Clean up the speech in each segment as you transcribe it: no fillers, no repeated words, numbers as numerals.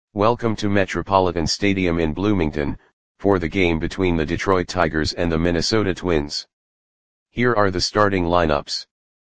Welcome to Metropolitan Stadium in Bloomington, for the game between the Detroit Tigers and the Minnesota Twins. Here are the starting lineups.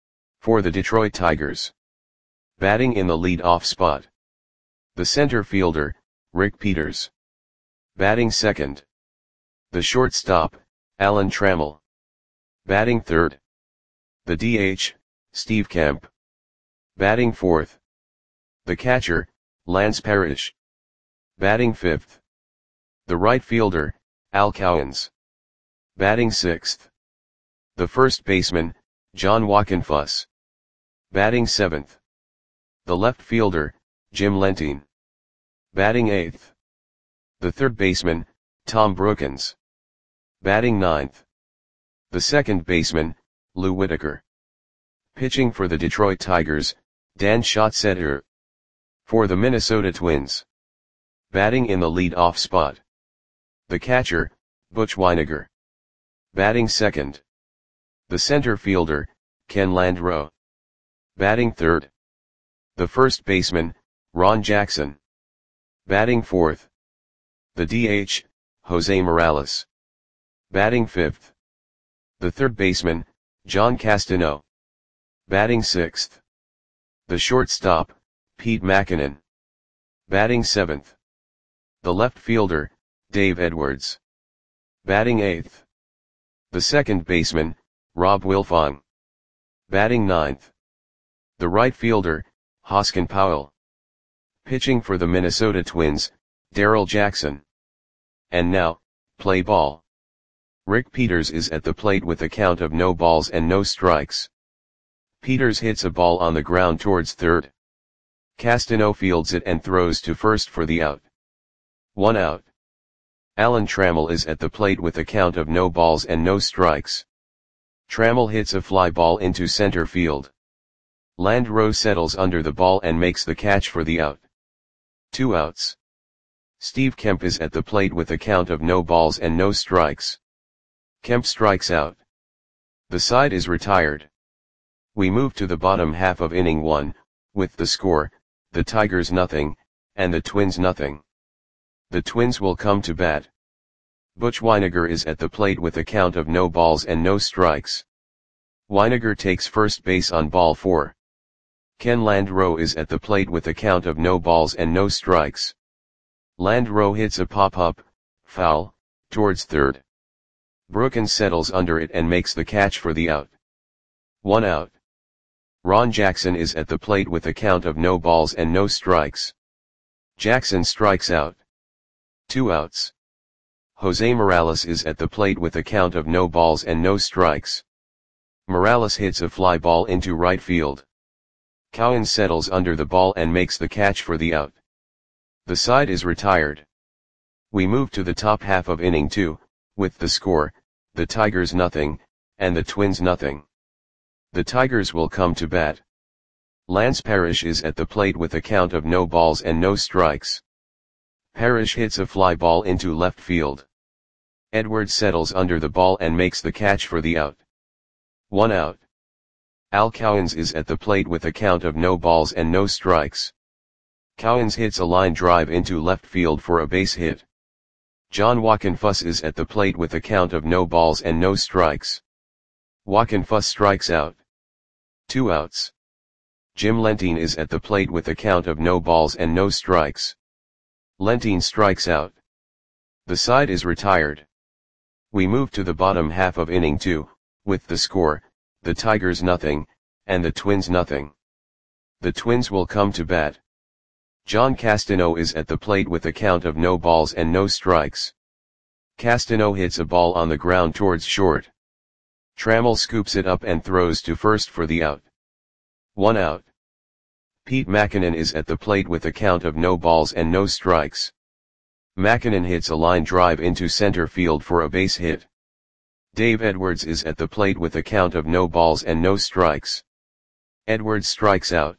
For the Detroit Tigers. Batting in the lead-off spot. The center fielder, Rick Peters. Batting second. The shortstop, Alan Trammell. Batting third. The DH, Steve Kemp. Batting fourth. The catcher, Lance Parrish. Batting fifth. The right fielder, Al Cowens. Batting sixth. The first baseman, John Wockenfuss. Batting seventh. The left fielder, Jim Lentine. Batting eighth. The third baseman, Tom Brookens. Batting ninth. The second baseman, Lou Whitaker. Pitching for the Detroit Tigers, Dan Schatzeder. For the Minnesota Twins. Batting in the lead-off spot. The catcher, Butch Wynegar. Batting second. The center fielder, Ken Landreaux. Batting third. The first baseman, Ron Jackson. Batting fourth. The DH, Jose Morales. Batting fifth. The third baseman, John Castano. Batting sixth. The shortstop, Pete Mackinnon. Batting seventh. The left fielder, Dave Edwards. Batting eighth. The second baseman, Rob Wilfong. Batting ninth. The right fielder, Hoskin Powell. Pitching for the Minnesota Twins, Darrell Jackson. And now, play ball. Rick Peters is at the plate with a count of no balls and no strikes. Peters hits a ball on the ground towards third. Castano fields it and throws to first for the out. 1 out. Alan Trammell is at the plate with a count of no balls and no strikes. Trammell hits a fly ball into center field. Landreaux settles under the ball and makes the catch for the out. 2 outs. Steve Kemp is at the plate with a count of no balls and no strikes. Kemp strikes out. The side is retired. We move to the bottom half of inning 1, with the score, the Tigers nothing, and the Twins nothing. The Twins will come to bat. Butch Wynegar is at the plate with a count of no balls and no strikes. Wynegar takes first base on ball 4. Ken Landreaux is at the plate with a count of no balls and no strikes. Landreaux hits a pop-up, foul, towards third. Brookens settles under it and makes the catch for the out. 1 out. Ron Jackson is at the plate with a count of no balls and no strikes. Jackson strikes out. 2 outs. Jose Morales is at the plate with a count of no balls and no strikes. Morales hits a fly ball into right field. Cowens settles under the ball and makes the catch for the out. The side is retired. We move to the top half of inning 2, with the score, the Tigers nothing, and the Twins nothing. The Tigers will come to bat. Lance Parrish is at the plate with a count of no balls and no strikes. Parrish hits a fly ball into left field. Edwards settles under the ball and makes the catch for the out. 1 out. Al Cowens is at the plate with a count of no balls and no strikes. Cowens hits a line drive into left field for a base hit. John Wockenfuss is at the plate with a count of no balls and no strikes. Wockenfuss strikes out. 2 outs. Jim Lentine is at the plate with a count of no balls and no strikes. Lentine strikes out. The side is retired. We move to the bottom half of inning 2, with the score, the Tigers nothing, and the Twins nothing. The Twins will come to bat. John Castano is at the plate with a count of no balls and no strikes. Castano hits a ball on the ground towards short. Trammell scoops it up and throws to first for the out. 1 out. Pete Mackinnon is at the plate with a count of no balls and no strikes. Mackinnon hits a line drive into center field for a base hit. Dave Edwards is at the plate with a count of no balls and no strikes. Edwards strikes out.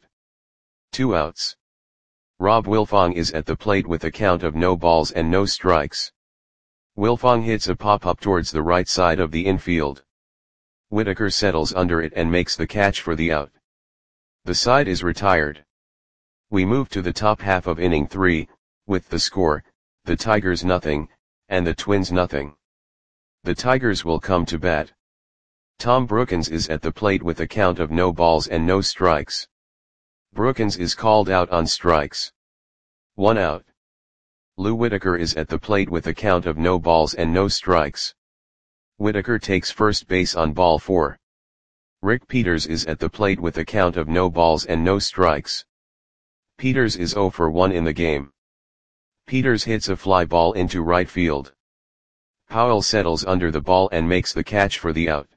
2 outs. Rob Wilfong is at the plate with a count of no balls and no strikes. Wilfong hits a pop-up towards the right side of the infield. Whitaker settles under it and makes the catch for the out. The side is retired. We move to the top half of inning 3, with the score, the Tigers nothing, and the Twins nothing. The Tigers will come to bat. Tom Brookens is at the plate with a count of no balls and no strikes. Brookens is called out on strikes. 1 out. Lou Whitaker is at the plate with a count of no balls and no strikes. Whitaker takes first base on ball 4. Rick Peters is at the plate with a count of no balls and no strikes. Peters is 0 for 1 in the game. Peters hits a fly ball into right field. Powell settles under the ball and makes the catch for the out.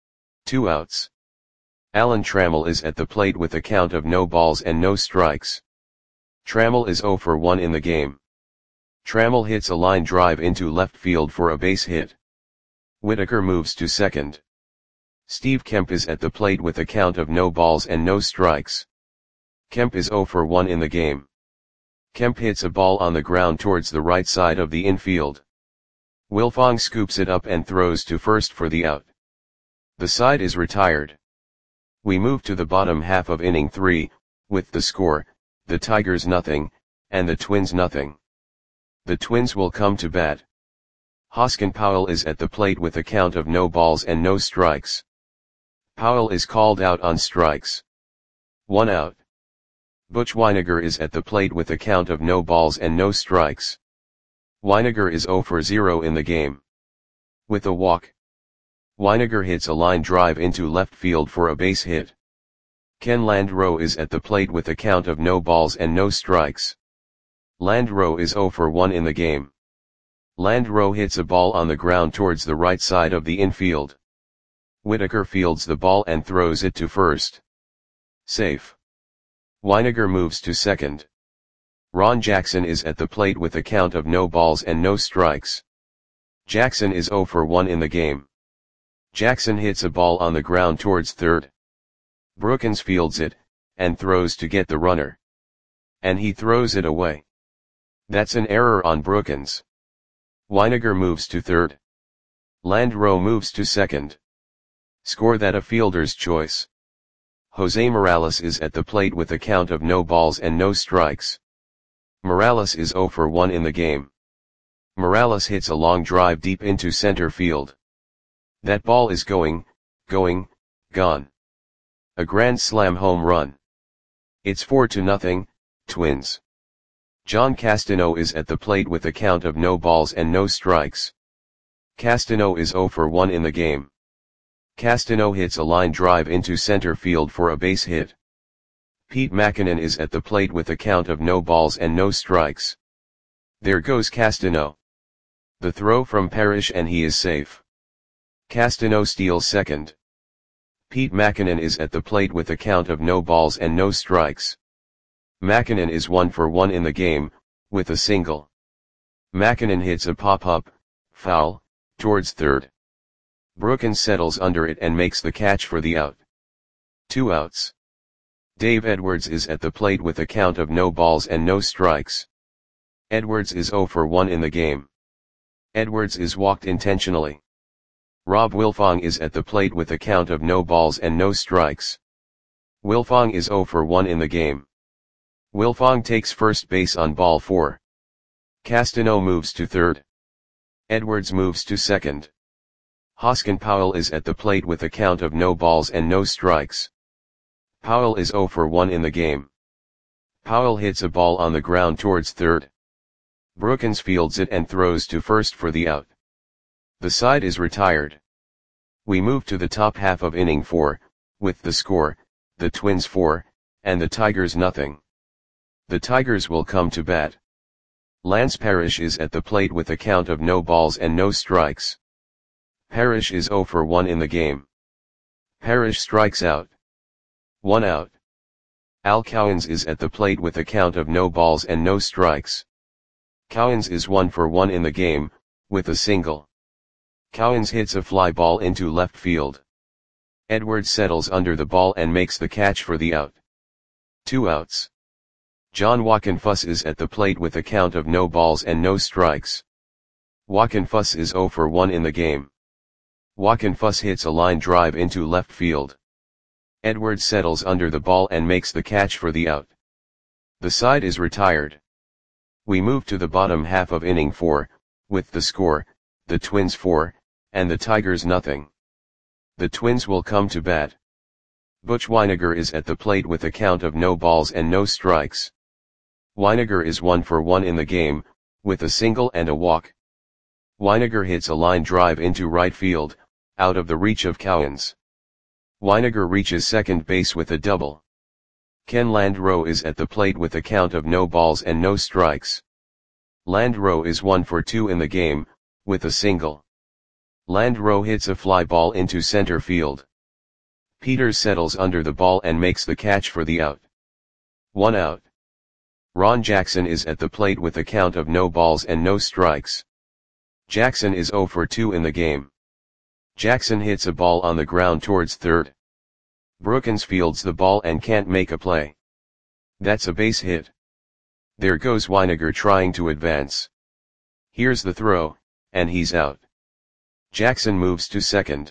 2 outs. Alan Trammell is at the plate with a count of no balls and no strikes. Trammell is 0 for 1 in the game. Trammell hits a line drive into left field for a base hit. Whitaker moves to second. Steve Kemp is at the plate with a count of no balls and no strikes. Kemp is 0 for 1 in the game. Kemp hits a ball on the ground towards the right side of the infield. Wilfong scoops it up and throws to first for the out. The side is retired. We move to the bottom half of inning 3, with the score, the Tigers nothing, and the Twins nothing. The Twins will come to bat. Hoskin Powell is at the plate with a count of no balls and no strikes. Powell is called out on strikes. 1 out. Butch Wynegar is at the plate with a count of no balls and no strikes. Wynegar is 0 for 0 in the game. With a walk. Wynegar hits a line drive into left field for a base hit. Ken Landreau is at the plate with a count of no balls and no strikes. Landreau is 0 for 1 in the game. Landreau hits a ball on the ground towards the right side of the infield. Whitaker fields the ball and throws it to first. Safe. Wynegar moves to second. Ron Jackson is at the plate with a count of no balls and no strikes. Jackson is 0 for 1 in the game. Jackson hits a ball on the ground towards third. Brookens fields it, and throws to get the runner. And he throws it away. That's an error on Brookens. Wynegar moves to third. Landreau moves to second. Score that a fielder's choice. Jose Morales is at the plate with a count of no balls and no strikes. Morales is 0 for 1 in the game. Morales hits a long drive deep into center field. That ball is gone. A grand slam home run. It's 4-0, Twins. John Castano is at the plate with a count of no balls and no strikes. Castano is 0 for 1 in the game. Castano hits a line drive into center field for a base hit. Pete Mackinnon is at the plate with a count of no balls and no strikes. There goes Castano. The throw from Parrish and he is safe. Castano steals second. Pete Mackinnon is at the plate with a count of no balls and no strikes. Mackinnon is 1 for 1 in the game, with a single. Mackinnon hits a pop-up, foul, towards third. Brookens settles under it and makes the catch for the out. 2 outs. Dave Edwards is at the plate with a count of no balls and no strikes. Edwards is 0 for 1 in the game. Edwards is walked intentionally. Rob Wilfong is at the plate with a count of no balls and no strikes. Wilfong is 0 for 1 in the game. Wilfong takes first base on ball 4. Castano moves to third. Edwards moves to second. Hoskin Powell is at the plate with a count of no balls and no strikes. Powell is 0 for 1 in the game. Powell hits a ball on the ground towards third. Brookens fields it and throws to first for the out. The side is retired. We move to the top half of inning 4, with the score, the Twins 4, and the Tigers nothing. The Tigers will come to bat. Lance Parrish is at the plate with a count of no balls and no strikes. Parrish is 0 for 1 in the game. Parrish strikes out. 1 out. Al Cowens is at the plate with a count of no balls and no strikes. Cowens is 1 for 1 in the game, with a single. Cowens hits a fly ball into left field. Edwards settles under the ball and makes the catch for the out. 2 outs. John Wockenfuss is at the plate with a count of no balls and no strikes. Wockenfuss is 0 for 1 in the game. Wockenfuss hits a line drive into left field. Edwards settles under the ball and makes the catch for the out. The side is retired. We move to the bottom half of inning 4, with the score, the Twins 4, and the Tigers nothing. The Twins will come to bat. Butch Wynegar is at the plate with a count of no balls and no strikes. Wynegar is 1 for 1 in the game, with a single and a walk. Wynegar hits a line drive into right field, out of the reach of Cowens. Wynegar reaches second base with a double. Ken Landreau is at the plate with a count of no balls and no strikes. Landreau is 1 for 2 in the game, with a single. Landreau hits a fly ball into center field. Peters settles under the ball and makes the catch for the out. 1 out. Ron Jackson is at the plate with a count of no balls and no strikes. Jackson is 0 for 2 in the game. Jackson hits a ball on the ground towards third. Brookins fields the ball and can't make a play. That's a base hit. There goes Wynegar trying to advance. Here's the throw, and he's out. Jackson moves to second.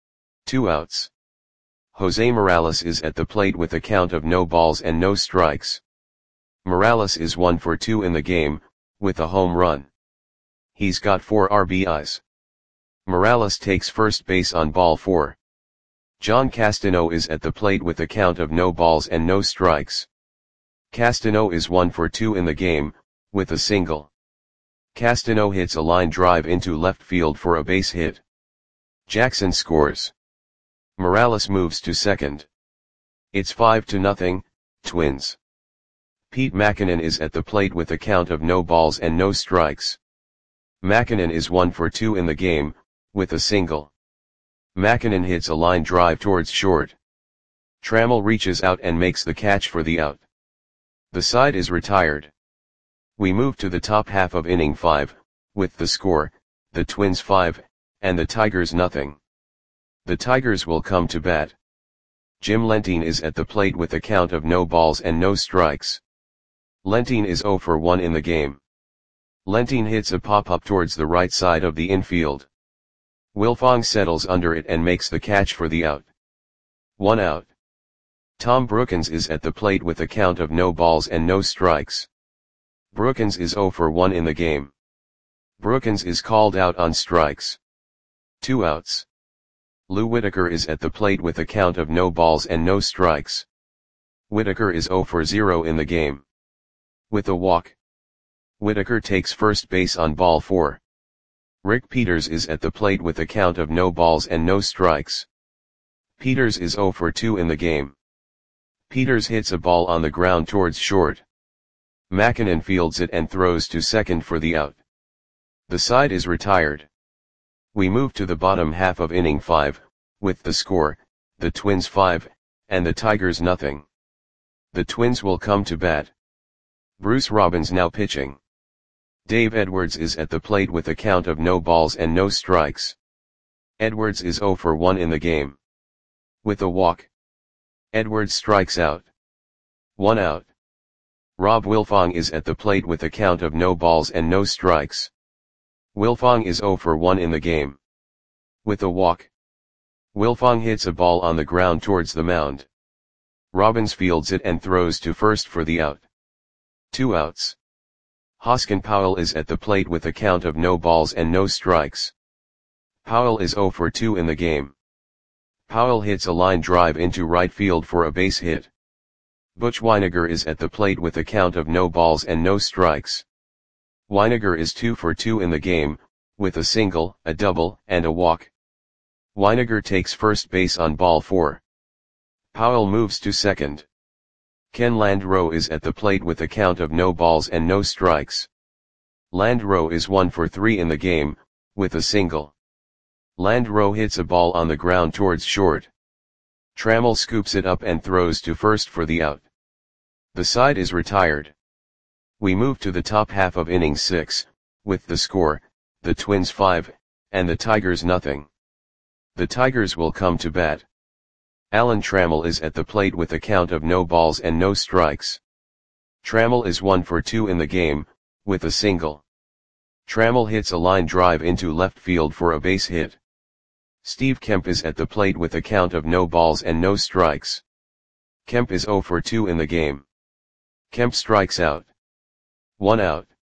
2 outs. Jose Morales is at the plate with a count of no balls and no strikes. Morales is 1 for 2 in the game, with a home run. He's got 4 RBIs. Morales takes first base on ball 4. John Castano is at the plate with a count of no balls and no strikes. Castano is 1 for 2 in the game, with a single. Castano hits a line drive into left field for a base hit. Jackson scores. Morales moves to second. It's 5-0, Twins. Pete Mackinnon is at the plate with a count of no balls and no strikes. Mackinnon is 1 for 2 in the game, with a single. Mackinnon hits a line drive towards short. Trammell reaches out and makes the catch for the out. The side is retired. We move to the top half of inning 5, with the score, the Twins 5, and the Tigers nothing. The Tigers will come to bat. Jim Lentine is at the plate with a count of no balls and no strikes. Lentine is 0 for 1 in the game. Lentine hits a pop-up towards the right side of the infield. Wilfong settles under it and makes the catch for the out. 1 out. Tom Brookins is at the plate with a count of no balls and no strikes. Brookins is 0 for 1 in the game. Brookins is called out on strikes. 2 outs. Lou Whitaker is at the plate with a count of no balls and no strikes. Whitaker is 0 for 0 in the game. With a walk. Whitaker takes first base on ball 4. Rick Peters is at the plate with a count of no balls and no strikes. Peters is 0 for 2 in the game. Peters hits a ball on the ground towards short. Mackinnon fields it and throws to second for the out. The side is retired. We move to the bottom half of inning 5, with the score, the Twins 5, and the Tigers nothing. The Twins will come to bat. Bruce Robbins now pitching. Dave Edwards is at the plate with a count of no balls and no strikes. Edwards is 0 for 1 in the game. With a walk. Edwards strikes out. 1 out. Rob Wilfong is at the plate with a count of no balls and no strikes. Wilfong is 0 for 1 in the game. With a walk. Wilfong hits a ball on the ground towards the mound. Robbins fields it and throws to first for the out. 2 outs. Hoskin Powell is at the plate with a count of no balls and no strikes. Powell is 0 for 2 in the game. Powell hits a line drive into right field for a base hit. Butch Wynegar is at the plate with a count of no balls and no strikes. Wynegar is 2 for 2 in the game, with a single, a double, and a walk. Wynegar takes first base on ball 4. Powell moves to second. Ken Landreau is at the plate with a count of no balls and no strikes. Landreau is 1 for 3 in the game, with a single. Landreau hits a ball on the ground towards short. Trammell scoops it up and throws to first for the out. The side is retired. We move to the top half of inning 6, with the score, the Twins 5, and the Tigers nothing. The Tigers will come to bat. Alan Trammell is at the plate with a count of no balls and no strikes. Trammell is 1 for 2 in the game, with a single. Trammell hits a line drive into left field for a base hit. Steve Kemp is at the plate with a count of no balls and no strikes. Kemp is 0 for 2 in the game. Kemp strikes out. 1 out.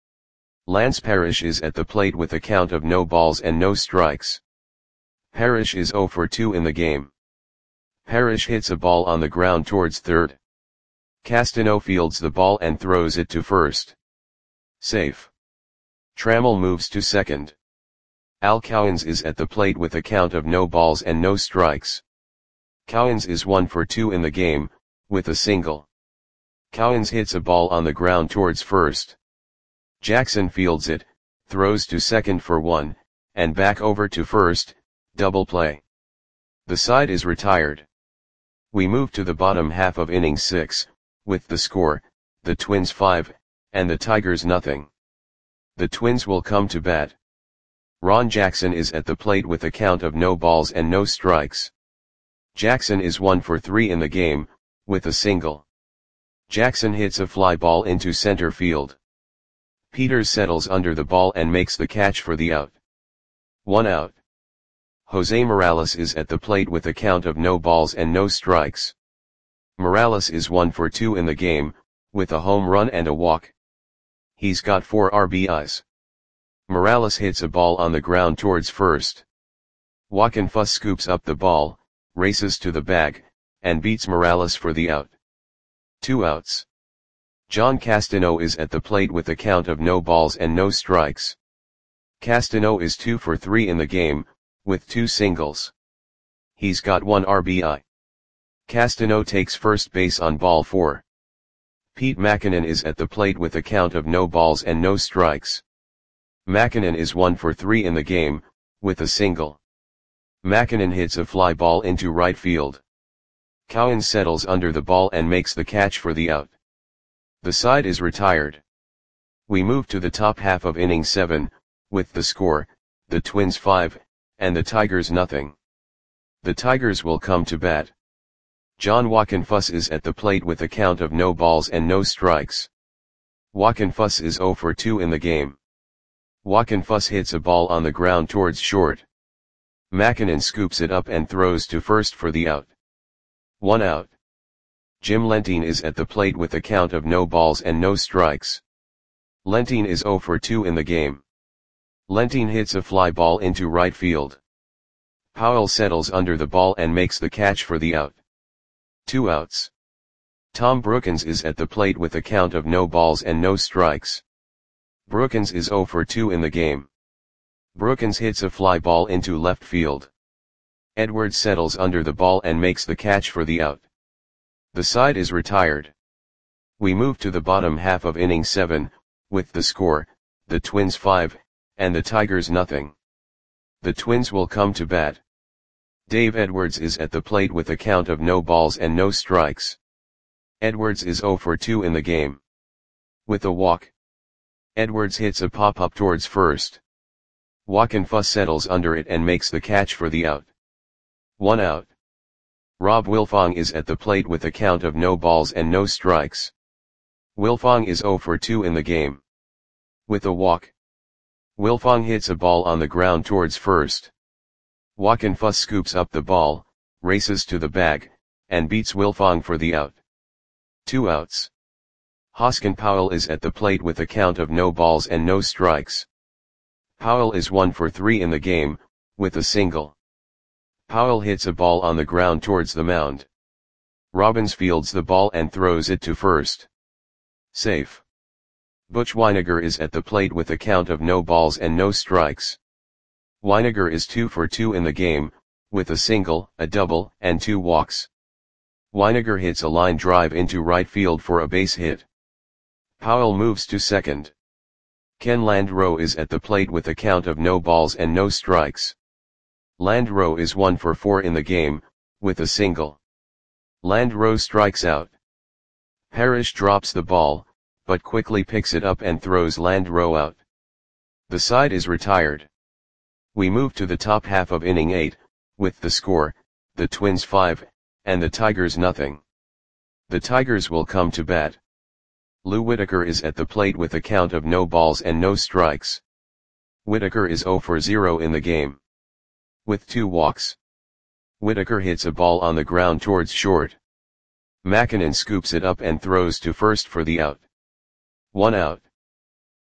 Lance Parrish is at the plate with a count of no balls and no strikes. Parrish is 0 for 2 in the game. Parrish hits a ball on the ground towards third. Castano fields the ball and throws it to first. Safe. Trammell moves to second. Al Cowens is at the plate with a count of no balls and no strikes. Cowens is 1 for 2 in the game, with a single. Cowens hits a ball on the ground towards first. Jackson fields it, throws to second for 1, and back over to first, double play. The side is retired. We move to the bottom half of inning 6, with the score, the Twins 5, and the Tigers nothing. The Twins will come to bat. Ron Jackson is at the plate with a count of no balls and no strikes. Jackson is 1 for 3 in the game, with a single. Jackson hits a fly ball into center field. Peters settles under the ball and makes the catch for the out. 1 out. Jose Morales is at the plate with a count of no balls and no strikes. Morales is 1 for 2 in the game, with a home run and a walk. He's got 4 RBIs. Morales hits a ball on the ground towards first. Joaquin Fuss scoops up the ball, races to the bag, and beats Morales for the out. 2 outs. John Castano is at the plate with a count of no balls and no strikes. Castano is 2 for 3 in the game, with 2 singles. He's got 1 RBI. Castano takes first base on ball 4. Pete Mackinnon is at the plate with a count of no balls and no strikes. Mackinnon is 1 for 3 in the game, with a single. Mackinnon hits a fly ball into right field. Cowens settles under the ball and makes the catch for the out. The side is retired. We move to the top half of inning 7, with the score, the Twins 5, and the Tigers nothing. The Tigers will come to bat. John Joaquin Fuss is at the plate with a count of no balls and no strikes. Joaquin Fuss is 0 for 2 in the game. Joaquin Fuss hits a ball on the ground towards short. Mackinnon scoops it up and throws to first for the out. 1 out. Jim Lentine is at the plate with a count of no balls and no strikes. Lentine is 0 for 2 in the game. Lentine hits a fly ball into right field. Powell settles under the ball and makes the catch for the out. 2 outs. Tom Brookins is at the plate with a count of no balls and no strikes. Brookins is 0 for 2 in the game. Brookins hits a fly ball into left field. Edwards settles under the ball and makes the catch for the out. The side is retired. We move to the bottom half of inning 7, with the score, the Twins 5, and the Tigers nothing. The Twins will come to bat. Dave Edwards is at the plate with a count of no balls and no strikes. Edwards is 0 for 2 in the game. With a walk. Edwards hits a pop-up towards first. Joaquin Fuss settles under it and makes the catch for the out. 1 out. Rob Wilfong is at the plate with a count of no balls and no strikes. Wilfong is 0 for 2 in the game. With a walk. Wilfong hits a ball on the ground towards first. Joaquin Fuss scoops up the ball, races to the bag, and beats Wilfong for the out. 2 outs. Hoskin Powell is at the plate with a count of no balls and no strikes. Powell is 1 for 3 in the game, with a single. Powell hits a ball on the ground towards the mound. Robbins fields the ball and throws it to first. Safe. Butch Wynegar is at the plate with a count of no balls and no strikes. Wynegar is 2 for 2 in the game, with a single, a double, and 2 walks. Wynegar hits a line drive into right field for a base hit. Powell moves to second. Ken Landreau is at the plate with a count of no balls and no strikes. Landreau is 1 for 4 in the game, with a single. Landreau strikes out. Parrish drops the ball, but quickly picks it up and throws Landreau out. The side is retired. We move to the top half of inning 8, with the score, the Twins 5, and the Tigers nothing. The Tigers will come to bat. Lou Whitaker is at the plate with a count of no balls and no strikes. Whitaker is 0 for 0 in the game. With 2 walks. Whitaker hits a ball on the ground towards short. Mackinnon scoops it up and throws to first for the out. 1 out.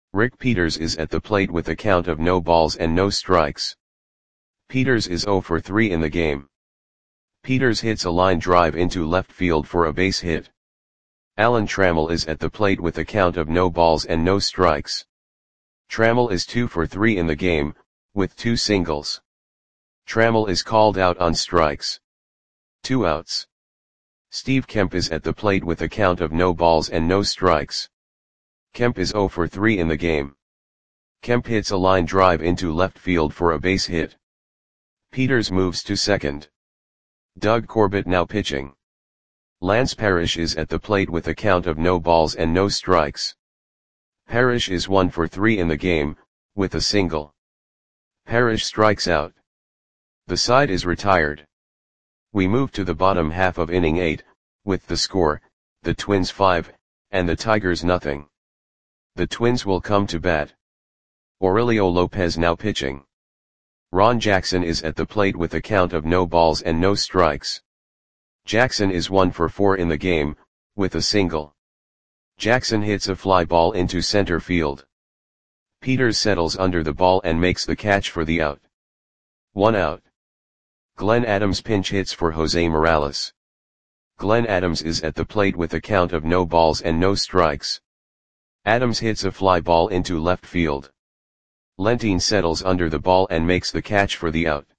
Rick Peters is at the plate with a count of no balls and no strikes. Peters is 0 for 3 in the game. Peters hits a line drive into left field for a base hit. Alan Trammell is at the plate with a count of no balls and no strikes. Trammell is 2 for 3 in the game, with 2 singles. Trammell is called out on strikes. 2 outs. Steve Kemp is at the plate with a count of no balls and no strikes. Kemp is 0 for 3 in the game. Kemp hits a line drive into left field for a base hit. Peters moves to second. Doug Corbett now pitching. Lance Parrish is at the plate with a count of no balls and no strikes. Parrish is 1 for 3 in the game, with a single. Parrish strikes out. The side is retired. We move to the bottom half of inning 8, with the score, the Twins 5, and the Tigers nothing. The Twins will come to bat. Aurelio Lopez now pitching. Ron Jackson is at the plate with a count of no balls and no strikes. Jackson is 1 for 4 in the game, with a single. Jackson hits a fly ball into center field. Peters settles under the ball and makes the catch for the out. 1 out. Glenn Adams pinch hits for Jose Morales. Glenn Adams is at the plate with a count of no balls and no strikes. Adams hits a fly ball into left field. Lentine settles under the ball and makes the catch for the out.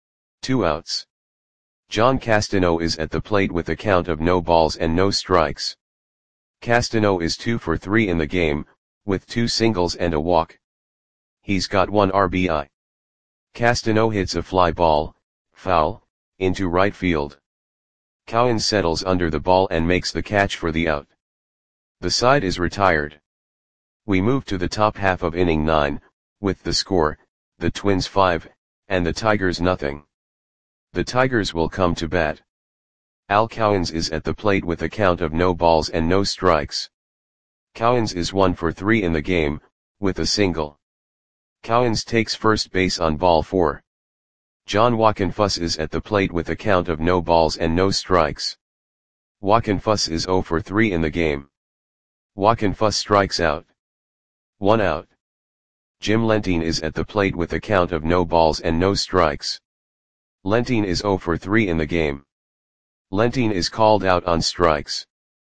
2 outs. John Castano is at the plate with a count of no balls and no strikes. Castano is 2 for 3 in the game, with 2 singles and a walk. He's got 1 RBI. Castano hits a fly ball, foul, into right field. Cowan settles under the ball and makes the catch for the out. The side is retired. We move to the top half of inning 9, with the score, the Twins 5, and the Tigers nothing. The Tigers will come to bat. Al Cowens is at the plate with a count of no balls and no strikes. Cowens is 1 for 3 in the game, with a single. Cowens takes first base on ball 4. John Wockenfuss is at the plate with a count of no balls and no strikes. Wockenfuss is 0 for 3 in the game. Wockenfuss strikes out. 1 out. Jim Lentine is at the plate with a count of no balls and no strikes. Lentine is 0 for 3 in the game. Lentine is called out on strikes.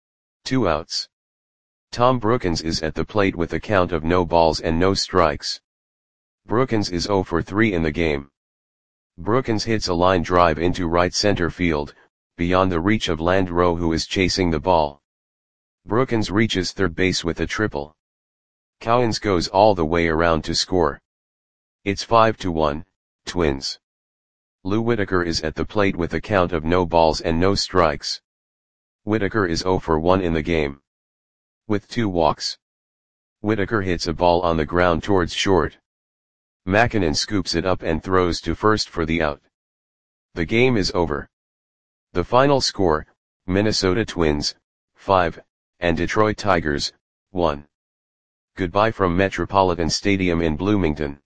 2 outs. Tom Brookins is at the plate with a count of no balls and no strikes. Brookins is 0 for 3 in the game. Brookins hits a line drive into right center field, beyond the reach of Landreau, who is chasing the ball. Brookins reaches third base with a triple. Cowens goes all the way around to score. It's 5-1, Twins. Lou Whitaker is at the plate with a count of no balls and no strikes. Whitaker is 0 for 1 in the game. With 2 walks. Whitaker hits a ball on the ground towards short. Mackinnon scoops it up and throws to first for the out. The game is over. The final score, Minnesota Twins, 5, and Detroit Tigers, 1. Goodbye from Metropolitan Stadium in Bloomington.